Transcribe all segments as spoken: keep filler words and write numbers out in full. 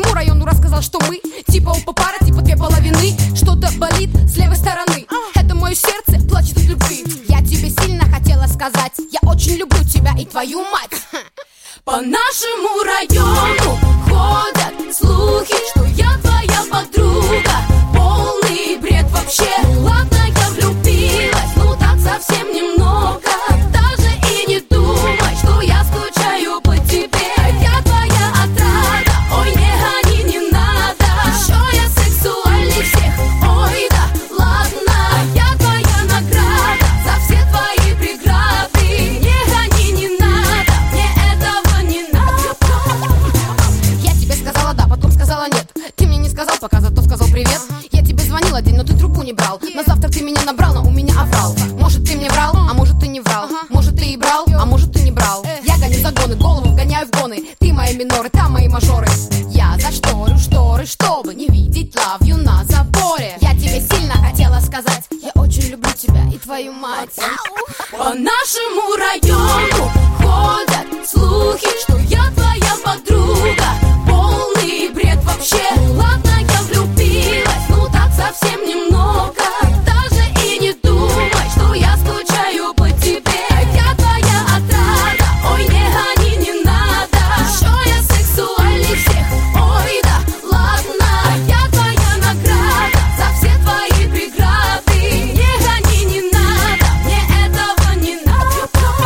всему району рассказал, что мы типа оба пара, типа две половины. Что-то болит с левой стороны. Это мое сердце плачет от любви. Я тебе сильно хотела сказать, я очень люблю тебя и твою мать. По нашему району ходят слухи, что я твоя подруга. Полный бред вообще. Ладно, я влюбилась, ну так совсем немного. Даже и не думай, что я скучаю по тебе. Я твоя отрада, ой, не гони, не надо. Еще я сексуальней всех, ой, да, ладно. Я твоя награда за все твои преграды. Не гони, не надо, мне этого не надо. Я тебе сказала да, потом сказала нет. Ты мне не сказал пока, зато сказал привет. Я тебе звонила день, но ты трубку не брал. На завтра ты меня набрал, но у меня оврал. Может ты мне врал, а может ты не врал. Может ты и брал, а может ты не брал. Я гоню загоны, голову гоняю в гоны. Ты мои миноры, там мои мажоры. Я зашторю шторы, чтобы не видеть love you на заборе. Я тебе сильно хотела сказать, я очень люблю тебя и твою мать. По нашему району ходят слухи, что я твоя подруга. Полный бред вообще. Ладно, я влюбилась, ну так совсем немного. Даже и не думай, что я скучаю по тебе. Я твоя отрада, ой, не гони, не надо. Еще я сексуальней всех, ой, да, ладно. Я твоя награда за все твои преграды. Не гони, не надо, мне этого не надо.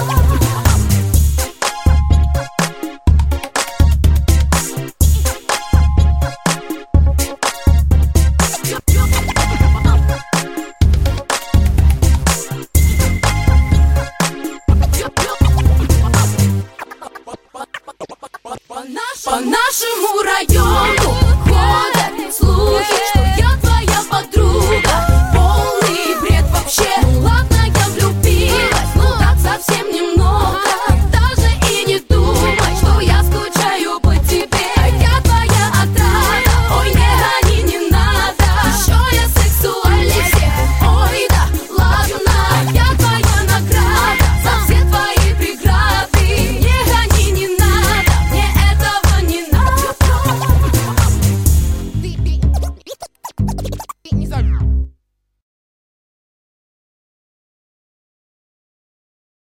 По нашему району ходят слухи, что я твоя подруга. Полный бред вообще. Ладно, я влюбилась, ну так совсем немного. Даже и не думай, что я скучаю по тебе. Я твоя отрада, ой, не гони, не надо. Еще я сексуальней всех, ой, да, ладно. Я твоя награда за все твои преграды. Не гони, не надо, мне этого не надо. Ты, ты, ты не за...